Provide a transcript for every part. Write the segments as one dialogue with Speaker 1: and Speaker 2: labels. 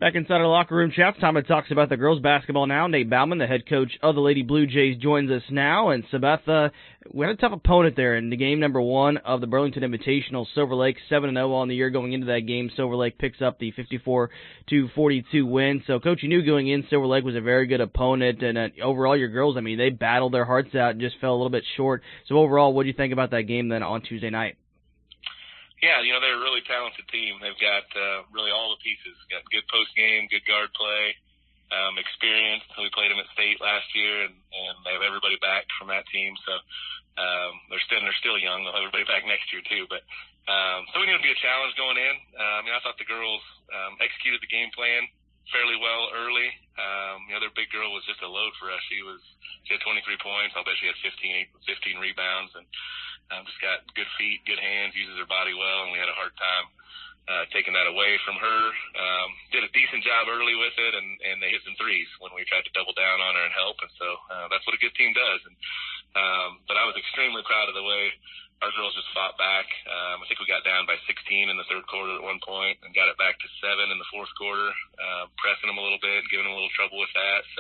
Speaker 1: Back inside our locker room chat, time to talk about the girls basketball now. Nate Bauman, the head coach of the Lady Blue Jays, joins us now. And Sabetha, we had a tough opponent there in the game number 1 of the Burlington Invitational. Silver Lake 7-0 on the year going into that game. Silver Lake picks up the 54-42 win. So, Coach, you knew going in Silver Lake was a very good opponent. And overall, your girls, I mean, they battled their hearts out and just fell a little bit short. So, overall, what do you think about that game then on Tuesday night?
Speaker 2: Yeah, they're a really talented team. They've got really all the pieces. Got good post game, good guard play, experience. We played them at state last year, and they have everybody back from that team. So they're still young. They'll have everybody back next year too. But so we knew it'd be a challenge going in. I thought the girls executed the game plan fairly well early. Their big girl was just a load for us. She had 23 points. I'll bet she had 15 rebounds, and just got good feet, good hands, uses her body well, and we had a hard time taking that away from her. Did a decent job early with it, and they hit some threes when we tried to double down on her and help, and so that's what a good team does. But I was extremely proud of the way our girls just fought back. I think we got down by 16 in the third quarter at one point and got it back to 7 in the fourth quarter, pressing them a little bit, giving them a little trouble with that. So,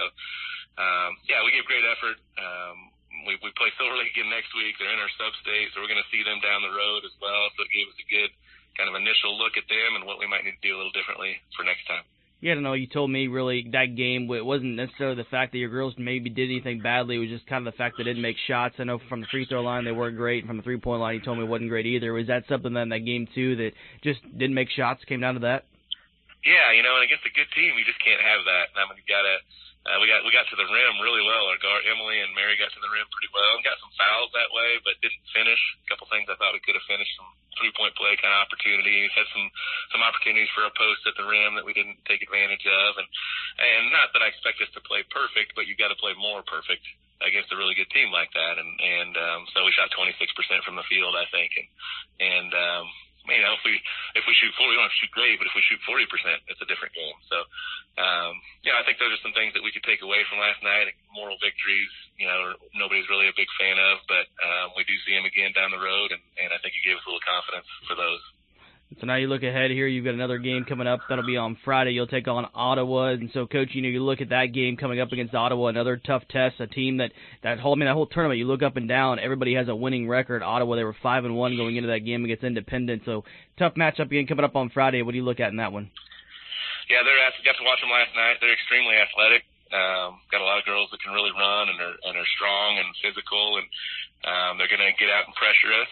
Speaker 2: we gave great effort. We play Silver Lake again next week. They're in our sub-state, so we're going to see them down the road as well. So it gave us a good kind of initial look at them and what we might need to do a little differently for next time.
Speaker 1: Yeah, I don't know. You told me really that game, it wasn't necessarily the fact that your girls maybe did anything badly. It was just kind of the fact that they didn't make shots. I know from the free throw line they weren't great. From the three-point line, you told me it wasn't great either. Was that something then in that game, too, that just didn't make shots, came down to that?
Speaker 2: Yeah, and against a good team, you just can't have that. We got to the rim really well. Our guard, Emily and Mary, got to the rim pretty well. Got some fouls that way, but didn't finish. A couple things I thought we could have finished. Some three-point play kind of opportunities. Had some opportunities for a post at the rim that we didn't take advantage of. And not that I expect us to play perfect, but you got to play more perfect against a really good team like that. So we shot 26% from the field, I think. If we shoot 40, we don't have to shoot great, but if we shoot 40%, it's a different game. So, I think those are some things that we could take away from last night. Moral victories, nobody's really a big fan of, but we do see them again down the road, and I think it gave us a little confidence for those.
Speaker 1: So now you look ahead here, you've got another game coming up. That'll be on Friday. You'll take on Ottawa. And so, Coach, you look at that game coming up against Ottawa, another tough test, a team that whole tournament, you look up and down, everybody has a winning record. Ottawa, they were 5-1 going into that game against Independent. So, tough matchup again coming up on Friday. What do you look at in that one?
Speaker 2: Yeah, got to watch them last night. They're extremely athletic. Got a lot of girls that can really run and are strong and physical, and they're going to get out and pressure us,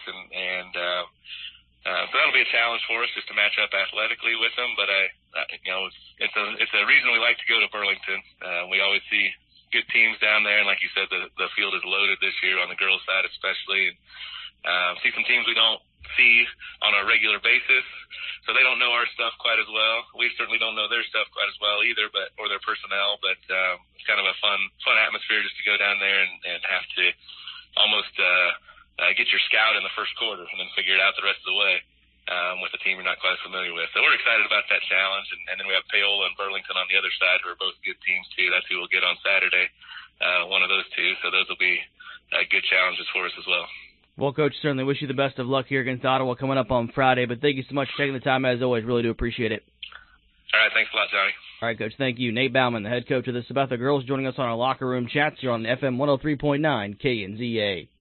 Speaker 2: so that'll be a challenge for us just to match up athletically with them. But it's a reason we like to go to Burlington. We always see good teams down there, and like you said, the field is loaded this year on the girls' side especially. And see some teams we don't see on a regular basis, so they don't know our stuff quite as well. We certainly don't know their stuff quite as well either, or their personnel. But it's kind of a fun atmosphere just to go down there and have to almost get your scout in the first quarter and then figure it out the rest of the way with a team you're not quite familiar with. So we're excited about that challenge, and then we have Paola and Burlington on the other side, who are both good teams too. That's who we'll get on Saturday, one of those two. So those will be good challenges for us as well.
Speaker 1: Well, Coach, certainly wish you the best of luck here against Ottawa coming up on Friday. But thank you so much for taking the time, as always. Really do appreciate it.
Speaker 2: All right, thanks a lot, Johnny.
Speaker 1: All right, Coach, thank you. Nate Bauman, the head coach of the Sabetha girls, joining us on our locker room chats here on FM 103.9 KNZA.